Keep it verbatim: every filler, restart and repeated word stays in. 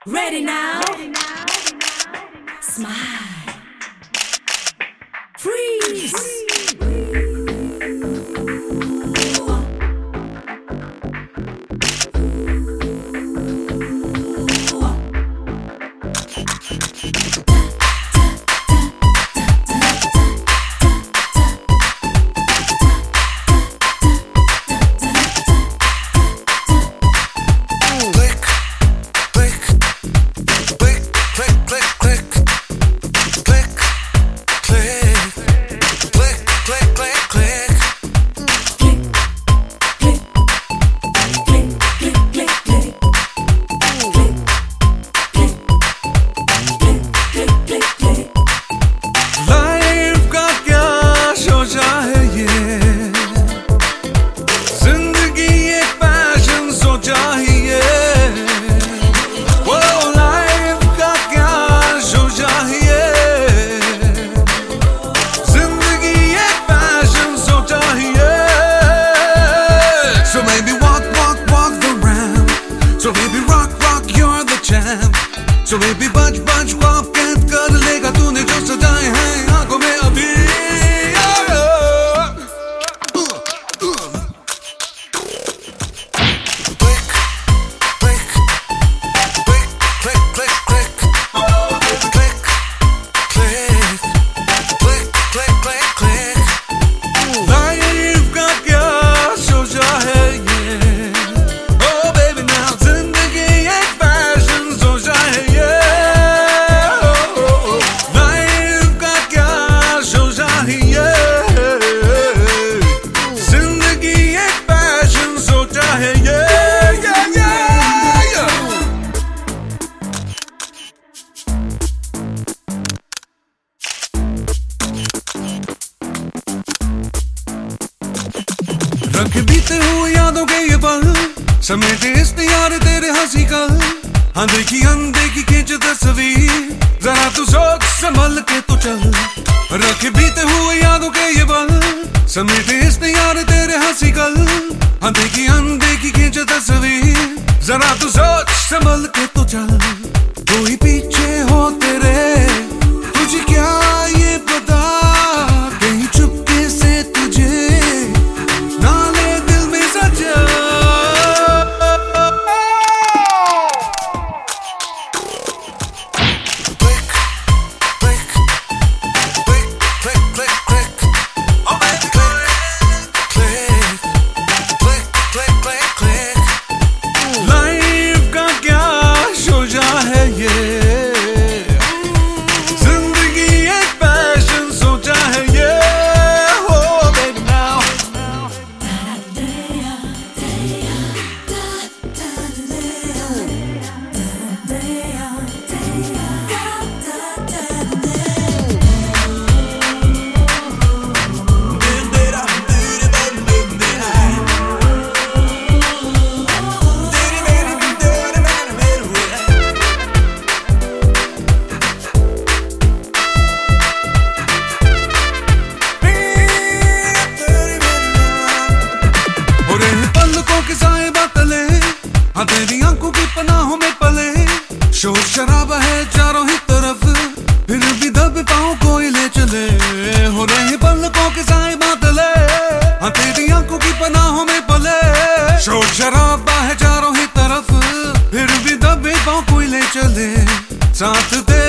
Ready now. Smile. Freeze. So baby बच बच ख्वाब कैद कर लेगा तूने जो सजाए हैं आंखों में अभी रख बीते हुए यादों के ये पल समेटे इस यार तेरे हंसी कल अनदेखी अनदेखी खींच तस्वीर जरा तू सोच संभल के तो चल रख बीते हुए यादों के ये पल समेटे इस यार तेरे हंसी कल अनदेखी अनदेखी खींच तस्वीर जरा तू सोच संभल के तो चल कोई पीछे हो तेरे तुझे क्या ये पता कहीं चुपके से तुझे तेरी आंखों की पनाहों में पले शोर शराबा है चारों ही तरफ फिर भी दब पाँव कोई ले चले हो रहे पलकों के साए बादले हाँ तेरी आंखों की पनाहों में पले शोर शराबा है चारों ही तरफ फिर भी दबे पाँव कोई ले चले साथ तेरे